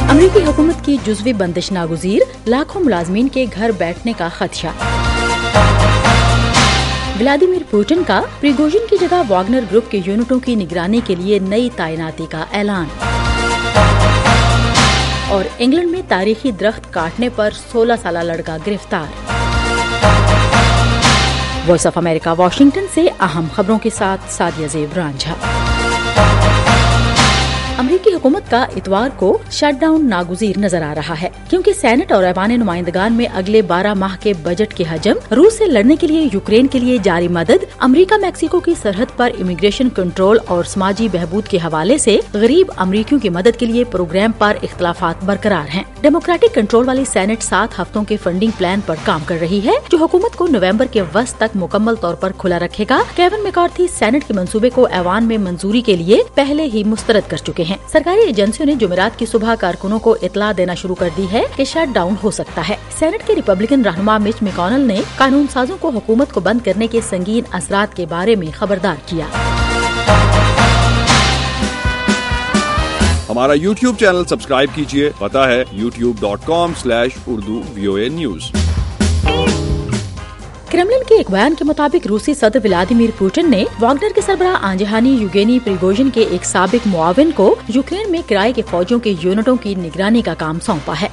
امریکی حکومت کی جزوی بندش ناگزیر، لاکھوں ملازمین کے گھر بیٹھنے کا خدشہ۔ ولادیمیر پوٹن کا پریگوژن کی جگہ واگنر گروپ کے یونٹوں کی نگرانی کے لیے نئی تعیناتی کا اعلان۔ اور انگلینڈ میں تاریخی درخت کاٹنے پر 16 سالہ لڑکا گرفتار۔ وائس آف امریکہ واشنگٹن سے اہم خبروں کے ساتھ سعدیہ زیب رانجھا۔ امریکی حکومت کا اتوار کو شٹ ڈاؤن ناگزیر نظر آ رہا ہے، کیونکہ سینٹ اور ایوان نمائندگان میں اگلے 12 ماہ کے بجٹ کے حجم، روس سے لڑنے کے لیے یوکرین کے لیے جاری مدد، امریکہ میکسیکو کی سرحد پر امیگریشن کنٹرول اور سماجی بہبود کے حوالے سے غریب امریکیوں کی مدد کے لیے پروگرام پر اختلافات برقرار ہیں۔ ڈیموکریٹک کنٹرول والی سینٹ 7 ہفتوں کے فنڈنگ پلان پر کام کر رہی ہے، جو حکومت کو نومبر کے وسط تک مکمل طور پر کھلا رکھے گا۔ کیون میکارتھی سینٹ کے منصوبے کو ایوان میں منظوری کے لیے پہلے ہی مسترد کر چکے ہیں۔ سرکاری ایجنسیوں نے جمعرات کی صبح کارکنوں کو اطلاع دینا شروع کر دی ہے کہ شٹ ڈاؤن ہو سکتا ہے۔ سینٹ کے ریپبلکن رہنما مچ میکونل نے قانون سازوں کو حکومت کو بند کرنے کے سنگین اثرات کے بارے میں خبردار کیا۔ ہمارا YouTube چینل سبسکرائب کیجیے، پتہ ہے youtube.com/Urdu VOA News۔ کرملن کے ایک بیان کے مطابق روسی صدر ولادیمیر پوٹن نے واگنر کے سربراہ آنجہانی یوگینی پریگوژن کے ایک سابق معاون کو یوکرین میں کرائے کے فوجیوں کے یونٹوں کی نگرانی کا کام سونپا ہے۔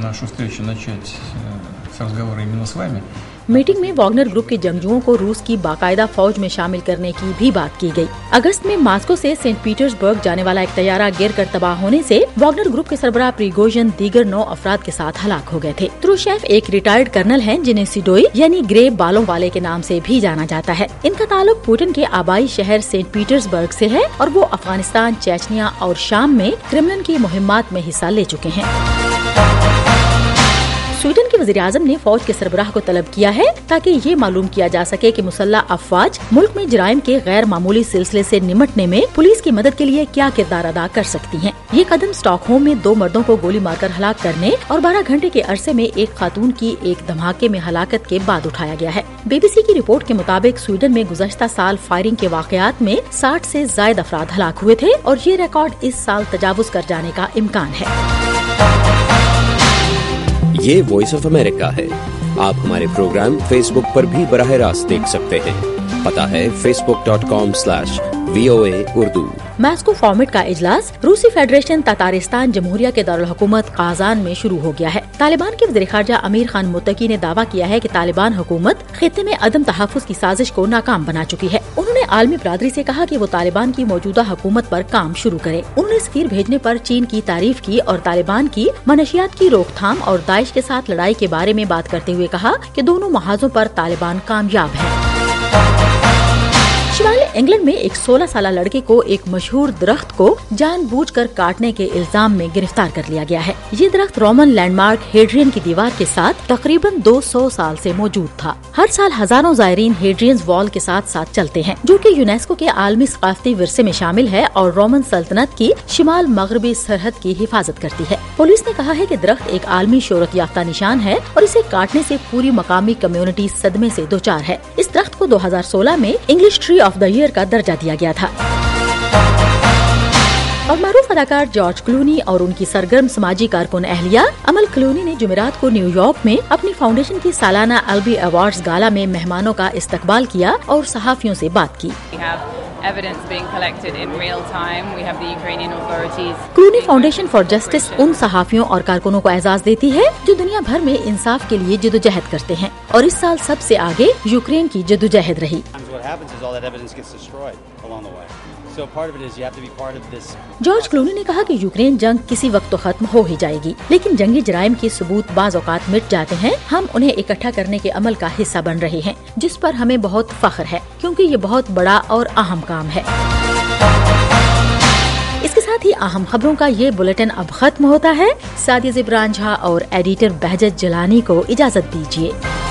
میٹنگ میں واگنر گروپ کے جنگجوؤں کو روس کی باقاعدہ فوج میں شامل کرنے کی بھی بات کی گئی۔ اگست میں ماسکو سے سینٹ پیٹرز برگ جانے والا ایک طیارہ گر کر تباہ ہونے سے واگنر گروپ کے سربراہ پریگوژن دیگر 9 افراد کے ساتھ ہلاک ہو گئے تھے۔ تروشیف ایک ریٹائرڈ کرنل ہیں جنہیں سیڈوئی یعنی گرے بالوں والے کے نام سے بھی جانا جاتا ہے۔ ان کا تعلق پوٹن کے آبائی شہر سینٹ پیٹرز برگ سے ہے اور وہ افغانستان، چیچنیا اور شام میں کرملن کی مہمات میں حصہ لے چکے ہیں۔ سویڈن کے وزیر اعظم نے فوج کے سربراہ کو طلب کیا ہے تاکہ یہ معلوم کیا جا سکے کہ مسلح افواج ملک میں جرائم کے غیر معمولی سلسلے سے نمٹنے میں پولیس کی مدد کے لیے کیا کردار ادا کر سکتی ہیں۔ یہ قدم اسٹاک ہوم میں 2 مردوں کو گولی مار کر ہلاک کرنے اور 12 گھنٹے کے عرصے میں ایک خاتون کی ایک دھماکے میں ہلاکت کے بعد اٹھایا گیا ہے۔ بی بی سی کی رپورٹ کے مطابق سویڈن میں گزشتہ سال فائرنگ کے واقعات میں 60 سے زائد افراد ہلاک ہوئے تھے اور یہ ریکارڈ اس سال تجاوز کر جانے کا امکان ہے۔ یہ وائس آف امریکہ ہے۔ آپ ہمارے پروگرام فیس بک پر بھی براہ راست دیکھ سکتے ہیں۔ پتہ ہے facebook.com/VOA Urdu۔ ماسکو فارمیٹ کا اجلاس روسی فیڈریشن تاتارستان جمہوریہ کے دارالحکومت قازان میں شروع ہو گیا ہے۔ طالبان کے وزیر خارجہ امیر خان متقی نے دعویٰ کیا ہے کہ طالبان حکومت خطے میں عدم تحفظ کی سازش کو ناکام بنا چکی ہے۔ انہوں نے عالمی برادری سے کہا کہ وہ طالبان کی موجودہ حکومت پر کام شروع کرے۔ انہوں نے سفیر بھیجنے پر چین کی تعریف کی اور طالبان کی منشیات کی روک تھام اور داعش کے ساتھ لڑائی کے بارے میں بات کرتے ہوئے کہا کہ دونوں محاذوں پر طالبان کامیاب ہیں۔ شمالی انگلینڈ میں ایک 16 سالہ لڑکے کو ایک مشہور درخت کو جان بوجھ کر کاٹنے کے الزام میں گرفتار کر لیا گیا ہے۔ یہ درخت رومن لینڈ مارک ہیڈرین کی دیوار کے ساتھ تقریباً 200 سال سے موجود تھا۔ ہر سال ہزاروں زائرین ہیڈرینز وال کے ساتھ ساتھ چلتے ہیں، جو کہ یونیسکو کے عالمی ثقافتی ورثے میں شامل ہے اور رومن سلطنت کی شمال مغربی سرحد کی حفاظت کرتی ہے۔ پولیس نے کہا ہے کہ درخت ایک عالمی شہرت یافتہ نشان ہے اور اسے کاٹنے سے پوری مقامی کمیونٹی صدمے سے دوچار ہے۔ اس درخت کو 2016 میں English tree of the year کا درجہ دیا گیا تھا۔ اور معروف اداکار جارج کلونی اور ان کی سرگرم سماجی کارکن اہلیہ امل کلونی نے جمعرات کو نیو یارک میں اپنی فاؤنڈیشن کی سالانہ البی ایوارڈز گالا میں مہمانوں کا استقبال کیا اور صحافیوں سے بات کی۔ کلونی فاؤنڈیشن فار جسٹس ان صحافیوں اور کارکنوں کو اعزاز دیتی ہے جو دنیا بھر میں انصاف کے لیے جدوجہد کرتے ہیں اور اس سال سب سے آگے یوکرین کی جدوجہد رہی۔ جارج کلونی نے کہا کہ یوکرین جنگ کسی وقت تو ختم ہو ہی جائے گی، لیکن جنگی جرائم کے ثبوت بعض اوقات مٹ جاتے ہیں۔ ہم انہیں اکٹھا کرنے کے عمل کا حصہ بن رہے ہیں، جس پر ہمیں بہت فخر ہے کیونکہ یہ بہت بڑا اور اہم کام ہے۔ اس کے ساتھ ہی اہم خبروں کا یہ بلیٹن اب ختم ہوتا ہے۔ سعدیہ زیب رانجھا اور ایڈیٹر بہجت جلانی کو اجازت دیجیے۔